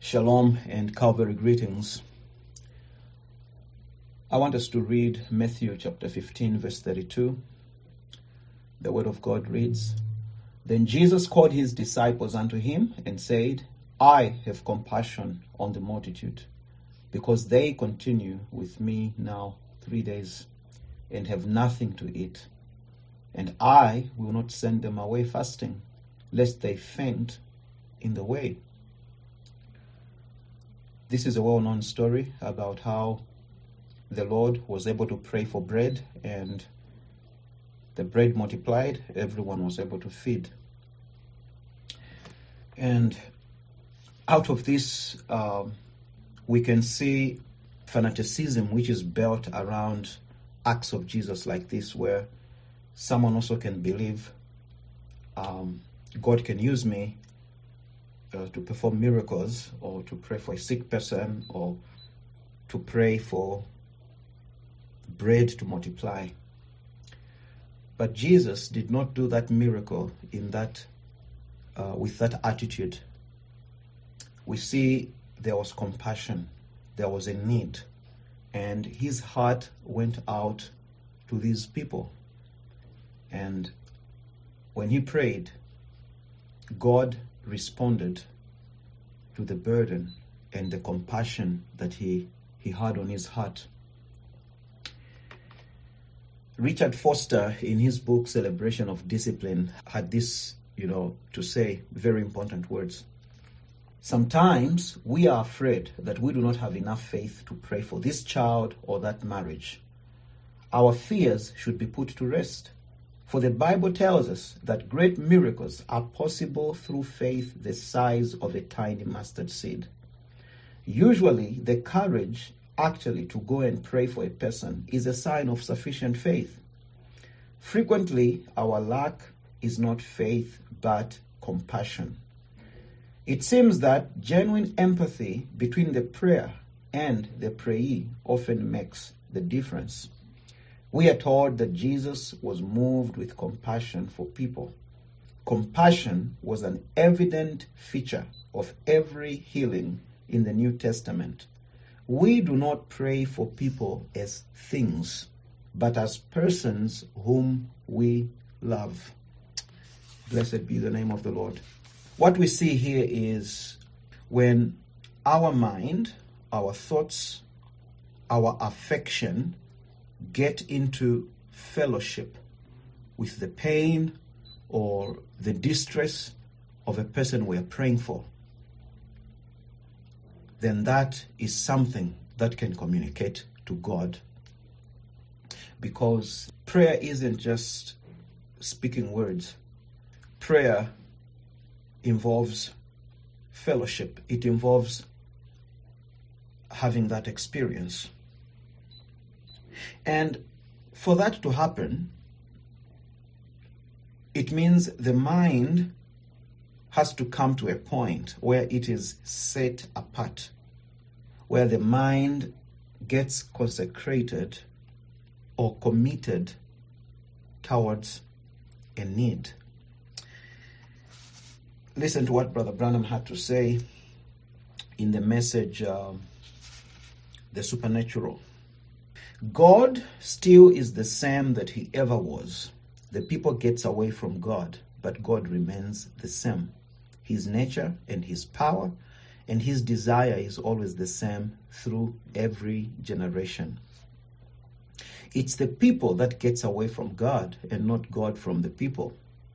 Shalom and Calvary greetings. I want us to read Matthew chapter 15, verse 32. The word of God reads, "Then Jesus called his disciples unto him and said, I have compassion on the multitude, because they continue with me now 3 days and have nothing to eat. And I will not send them away fasting, lest they faint in the way." This is a well-known story about how the Lord was able to pray for bread, and the bread multiplied, everyone was able to feed. And out of this, we can see fanaticism which is built around acts of Jesus like this, where someone also can believe God can use me to perform miracles, or to pray for a sick person, or to pray for bread to multiply. But Jesus did not do that miracle in that with that attitude. We see there was compassion, there was a need, and his heart went out to these people. And when he prayed, God responded to the burden and the compassion that he had on his heart. Richard Foster, in his book Celebration of Discipline, had this, to say, very important words. "Sometimes we are afraid that we do not have enough faith to pray for this child or that marriage. Our fears should be put to rest. For the Bible tells us that great miracles are possible through faith the size of a tiny mustard seed. Usually, the courage actually to go and pray for a person is a sign of sufficient faith. Frequently, our lack is not faith, but compassion. It seems that genuine empathy between the prayer and the prayee often makes the difference. We are told that Jesus was moved with compassion for people. Compassion was an evident feature of every healing in the New Testament. We do not pray for people as things, but as persons whom we love." Blessed be the name of the Lord. What we see here is when our mind, our thoughts, our affection get into fellowship with the pain or the distress of a person we are praying for, then that is something that can communicate to God. Because prayer isn't just speaking words. Prayer involves fellowship. It involves having that experience. And for that to happen, it means the mind has to come to a point where it is set apart, where the mind gets consecrated or committed towards a need. Listen to what Brother Branham had to say in the message, The Supernatural. "God still is the same that he ever was. The people gets away from God, but God remains the same. His nature and his power and his desire is always the same through every generation. It's the people that gets away from God and not God from the people.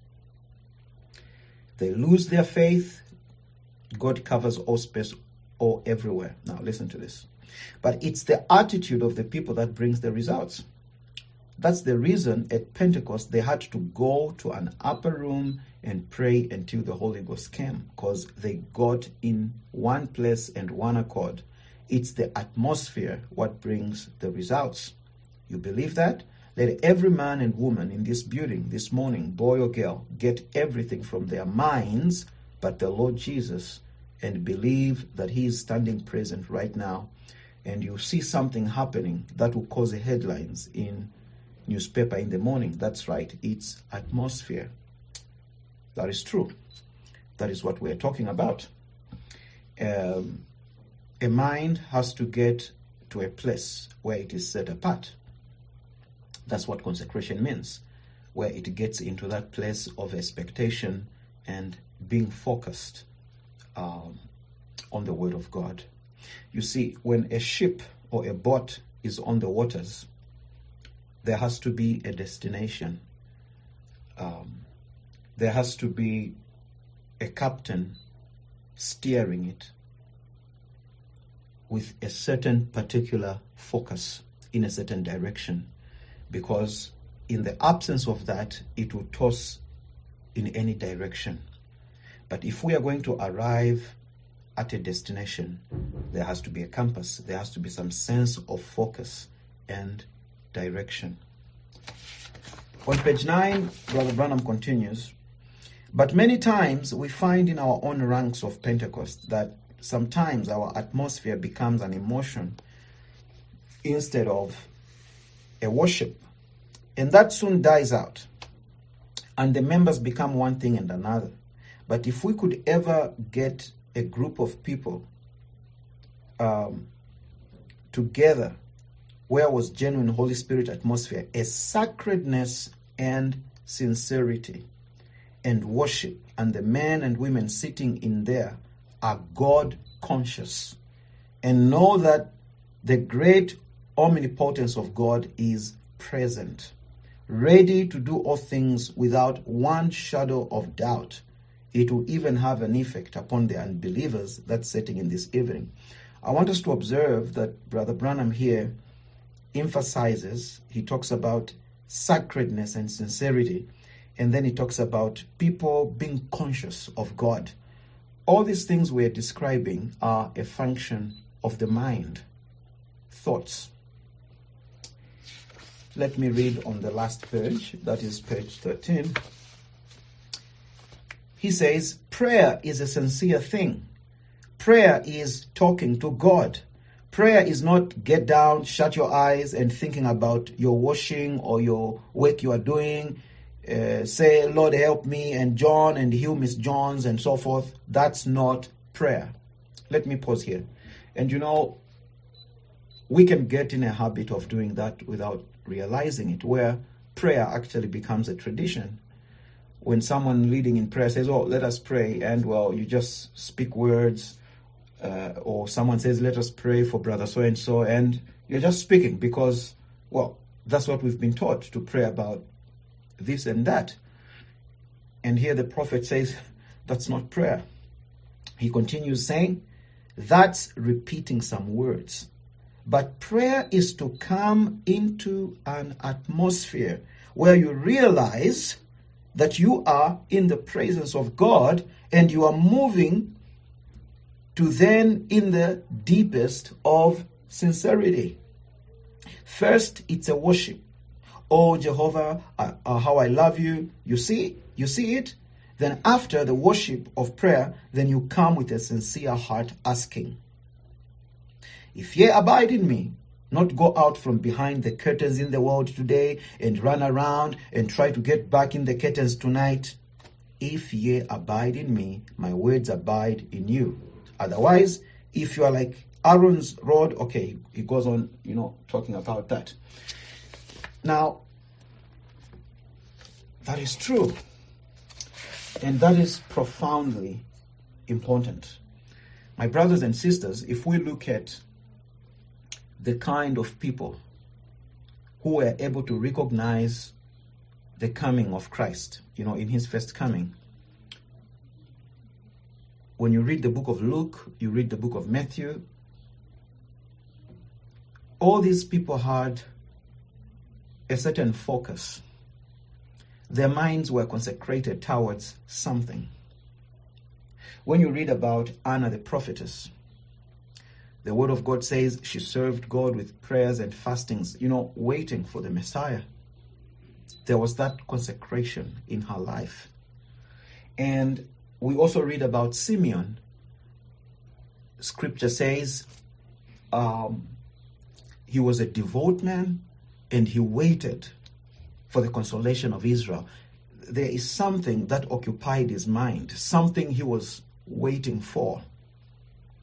They lose their faith. God covers all space, all everywhere." Now listen to this. "But it's the attitude of the people that brings the results. That's the reason at Pentecost they had to go to an upper room and pray until the Holy Ghost came, because they got in one place and one accord. It's the atmosphere what brings the results. You believe that? Let every man and woman in this building this morning, boy or girl, get everything from their minds but the Lord Jesus, and believe that he is standing present right now, and you see something happening that will cause the headlines in newspaper in the morning. That's right, it's atmosphere. That is true. That is what we're talking about. A mind has to get to a place where it is set apart. That's what consecration means, where it gets into that place of expectation and being focused on the Word of God. You see, when a ship or a boat is on the waters, there has to be a destination. There has to be a captain steering it with a certain particular focus in a certain direction, because in the absence of that, it will toss in any direction. But if we are going to arrive at a destination, there has to be a compass. There has to be some sense of focus and direction. On page 9, Brother Branham continues, but many times we find in our own ranks of Pentecost that sometimes our atmosphere becomes an emotion instead of a worship. And that soon dies out. And the members become one thing and another. But if we could ever get a group of people together where was genuine Holy Spirit atmosphere, a sacredness and sincerity and worship, and the men and women sitting in there are God conscious and know that the great omnipotence of God is present, ready to do all things without one shadow of doubt, it will even have an effect upon the unbelievers that's sitting in this evening. I want us to observe that Brother Branham here emphasizes, he talks about sacredness and sincerity, and then he talks about people being conscious of God. All these things we're describing are a function of the mind, thoughts. Let me read on the last page, that is page 13. He says, prayer is a sincere thing. Prayer is talking to God. Prayer is not get down, shut your eyes, and thinking about your washing or your work you are doing. Say, Lord, help me, and John, and heal Miss Jones, and so forth. That's not prayer. Let me pause here. And we can get in a habit of doing that without realizing it, where prayer actually becomes a tradition. When someone leading in prayer says, oh, let us pray, and you just speak words, or someone says, let us pray for brother so-and-so, and you're just speaking because, that's what we've been taught, to pray about this and that. And here the prophet says, that's not prayer. He continues saying, that's repeating some words. But prayer is to come into an atmosphere where you realize that you are in the presence of God and you are moving to then in the deepest of sincerity. First, it's a worship. Oh, Jehovah, how I love you. You see it? Then after the worship of prayer, then you come with a sincere heart asking, if ye abide in me, not go out from behind the curtains in the world today and run around and try to get back in the curtains tonight. If ye abide in me, my words abide in you. Otherwise, if you are like Aaron's rod, okay, he goes on, talking about that. Now, that is true. And that is profoundly important. My brothers and sisters, if we look at the kind of people who were able to recognize the coming of Christ, in his first coming. When you read the book of Luke, you read the book of Matthew, all these people had a certain focus. Their minds were consecrated towards something. When you read about Anna the prophetess, the word of God says she served God with prayers and fastings, waiting for the Messiah. There was that consecration in her life. And we also read about Simeon. Scripture says he was a devout man and he waited for the consolation of Israel. There is something that occupied his mind, something he was waiting for.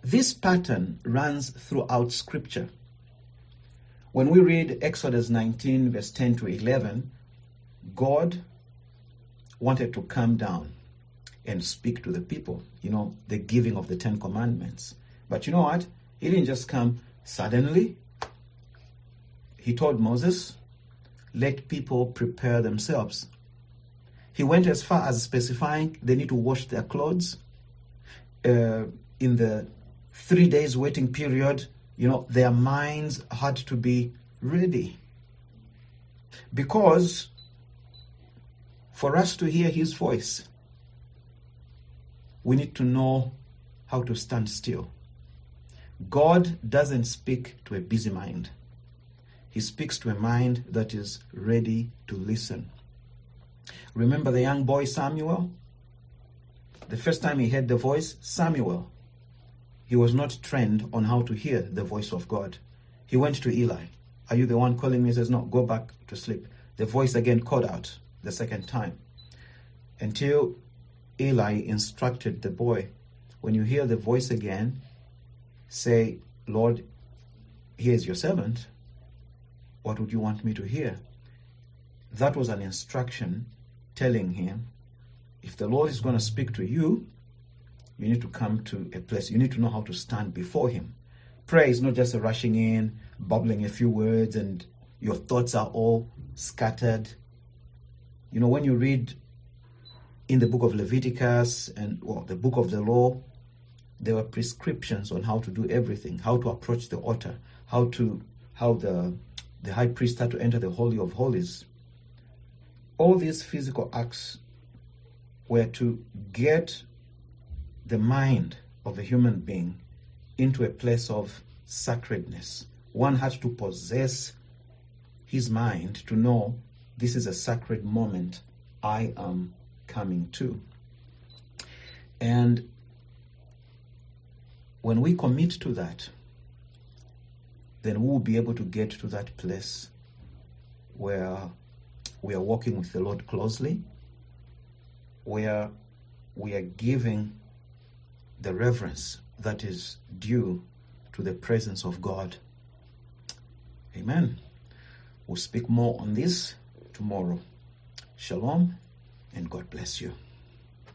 This pattern runs throughout Scripture. When we read Exodus 19, verse 10 to 11, God wanted to come down and speak to the people, the giving of the Ten Commandments. But you know what? He didn't just come suddenly. He told Moses, let people prepare themselves. He went as far as specifying they need to wash their clothes. In the 3 days waiting period, their minds had to be ready. Because for us to hear his voice, we need to know how to stand still. God doesn't speak to a busy mind. He speaks to a mind that is ready to listen. Remember the young boy Samuel? The first time he heard the voice, Samuel, he was not trained on how to hear the voice of God. He went to Eli. Are you the one calling me? He says, no, go back to sleep. The voice again called out the second time. Until Eli instructed the boy, when you hear the voice again, say, Lord, here's your servant. What would you want me to hear? That was an instruction telling him, if the Lord is going to speak to you, you need to come to a place. You need to know how to stand before him. Prayer is not just a rushing in, bubbling a few words, and your thoughts are all scattered. When you read in the book of Leviticus and the book of the law, there were prescriptions on how to do everything, how to approach the altar, how the high priest had to enter the Holy of Holies. All these physical acts were to get the mind of a human being into a place of sacredness. One had to possess his mind to know this is a sacred moment I am coming to. And when we commit to that, then we will be able to get to that place where we are walking with the Lord closely, where we are giving the reverence that is due to the presence of God. Amen. We'll speak more on this tomorrow. Shalom, and God bless you.